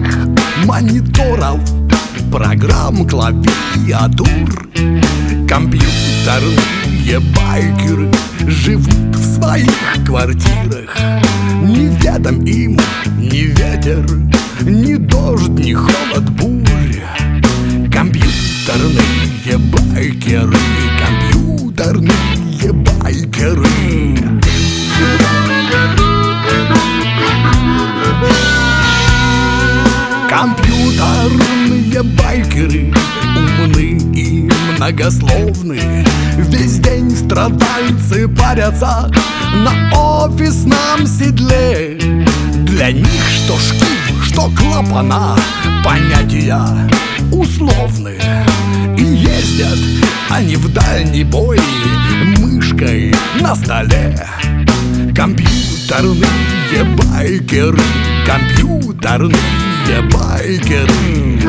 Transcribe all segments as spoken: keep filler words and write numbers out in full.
мониторов, программ, клавиатур. Компьютерные байкеры живут в своих квартирах. Ни ведом им ни ветер, ни дождь, ни холод, буря. Компьютерные байкеры, компьютерные байкеры. Компьютерные байкеры умны и многословны. Весь день страдальцы парятся на офисном седле. Для них что шкив, что клапана понятия условные. И ездят они в дальний бой мышкой на столе. Компьютерные байкеры, компьютерные байкеры.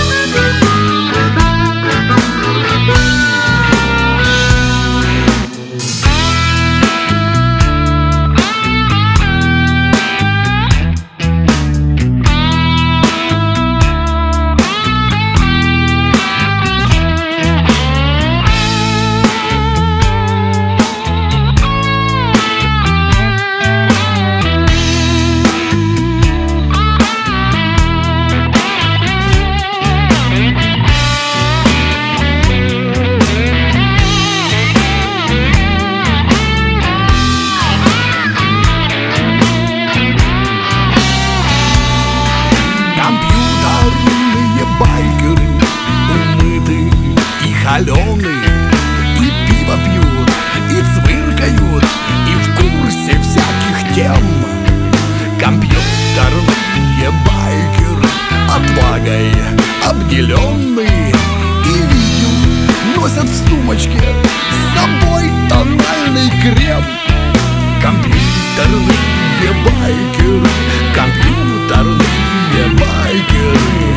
Холеные и пиво пьют, и цвыркают, и в курсе всяких тем. Компьютерные байкеры отвагой обделенные. И видео носят в сумочке с собой тональный крем. Компьютерные байкеры, компьютерные байкеры.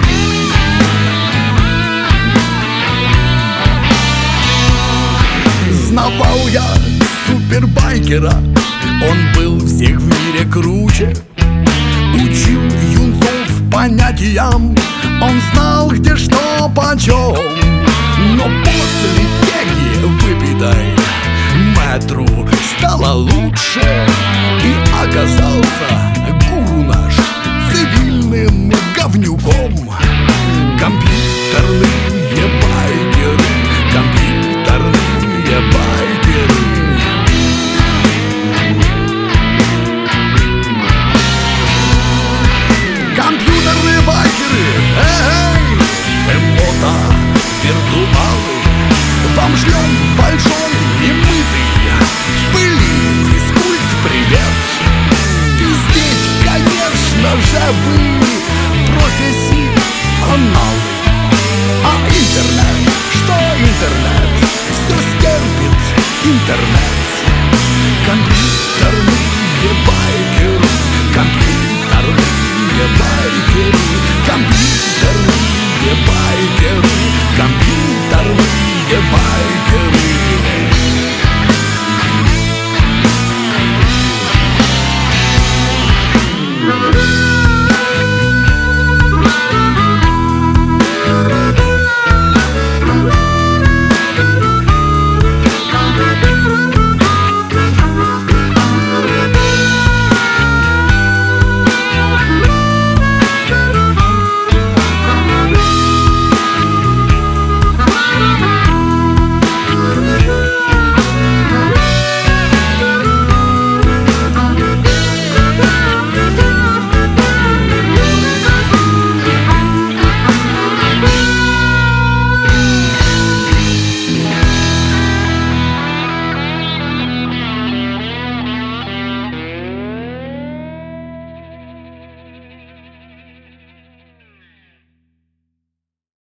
Знавал я супербайкера, он был всех в мире круче. Учил юнцов понятиям, он знал, где что почем. Но после теги выпитой метру стало лучше. И оказался гуру наш цивильным говнюком. Компьютерные байкеры, компьютерные байкеры. Компьютерные байкеры, эй, эмота, виртуалы. Вам шлем большой немытый в пыли физкульт привет. Пиздеть, конечно же, вы профессионалы. А интернет, что интернет? Все стерпит интернет. Компьютерные байкеры, компьютерные байкеры, компьютерные